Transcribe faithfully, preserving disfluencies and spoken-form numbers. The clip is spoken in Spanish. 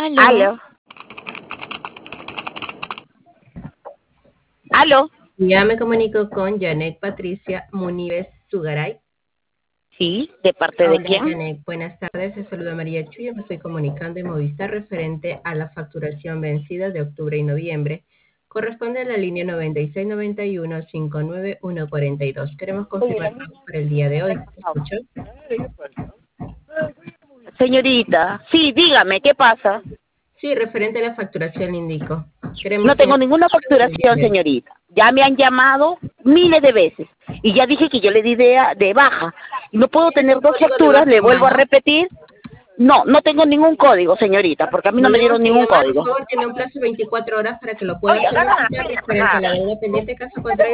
Aló. Aló. Aló. Ya me comunico con Janet Patricia Munives Sugaray. Sí, ¿de parte de Hola, quién? Janet. Buenas tardes. Se saluda María Chuyo. Me estoy comunicando en Movistar referente a la facturación vencida de octubre y noviembre. Corresponde a la línea noventa y seis noventa y uno cincuenta y nueve ciento cuarenta y dos. Queremos confirmar pago para el día de hoy. ¿Escuchó? Señorita, sí, dígame, ¿qué pasa? Sí, referente a la facturación le indico. Queremos No tengo tener ninguna el día facturación, de hoy. señorita. Ya me han llamado miles de veces y ya dije que yo le di de, de baja. Y no puedo ¿Tienes tener un dos código de facturas, baja le en vuelvo a mano? repetir. No, no tengo ningún código, señorita, porque a mí no me Volvemos dieron a ningún llamar, por código. favor, tiene un plazo de veinticuatro horas para que lo pueda Oye, agarra la solicitar pena, referente a la ajá. deuda pendiente, caso contrario